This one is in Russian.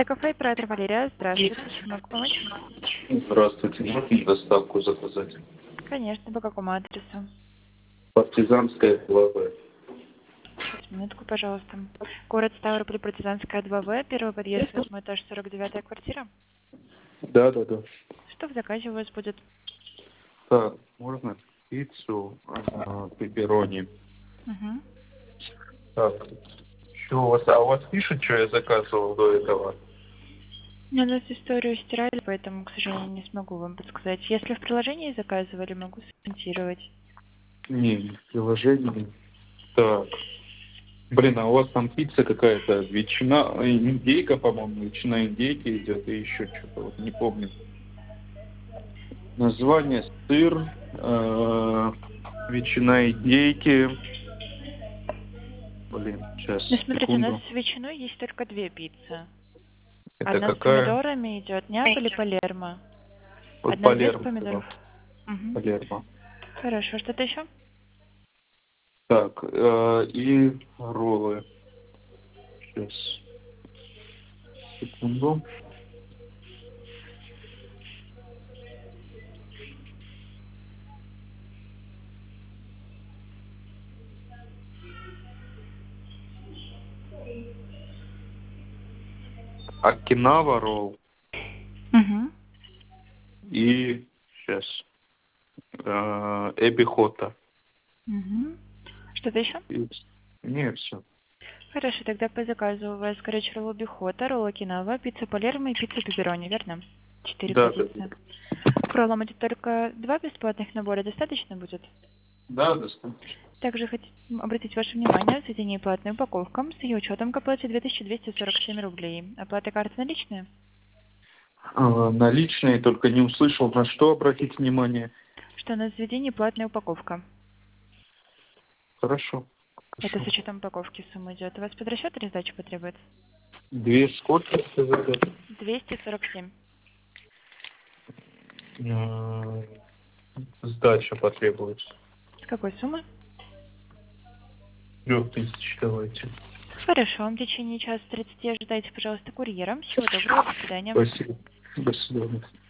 Кафе, оператор Валерия. Здравствуйте. Чем могу помочь? Здравствуйте, можно доставку заказать? Конечно, по какому адресу? Партизанская 2В. Сейчас, минутку, пожалуйста. Город Ставрополь, Партизанская 2В, первый подъезд, 8 этаж, 49-я квартира. Да. Что в заказе у вас будет? Так, можно пиццу, пепперони. Угу. Так, что у вас? А у вас пишет, что я заказывал до этого? У нас историю стирали, поэтому, к сожалению, не смогу вам подсказать. Если в приложении заказывали, могу сориентировать. Не, не в приложении. Так. Блин, а у вас там пицца какая-то, ветчина, индейка, по-моему, ветчина индейки идет, и еще что-то, вот не помню. Название сыр, ветчина индейки. Блин, сейчас, Ну, смотрите, у нас секунду. с ветчиной есть только две пиццы. Это Одна с какая? помидорами идет, Неаполь и Палермо. Вот Одна без Палермо. помидоров. Угу. Палермо. Хорошо, что-то еще? Так, и роллы. Сейчас, секунду. Окинава ролл Угу. и сейчас эбихота. Угу. Что-то еще? И... Не, все. Хорошо, тогда по заказу у вас горячий ролл бихота, ролл окинава, пицца палермо и пицца пепперони, верно? 4 Да. позиции. К роллам идет только 2 бесплатных набора, достаточно будет? Да, достаточно. Также хотим обратить ваше внимание, в сведении платной упаковка с ее учетом к оплате 2247 рублей. Оплата карты наличная? Наличные, только не услышал, на что обратить внимание. Что на заведении платная упаковка. Хорошо. Это с Хорошо. учетом упаковки сумма идет. У вас под расчет или сдача потребуется? Две сколько сказали? 247. Сдача потребуется. С какой суммы? 3000 давайте. Хорошо, в течение часа 30 ожидайте, пожалуйста, курьера. Всего доброго, до свидания. Спасибо. До свидания.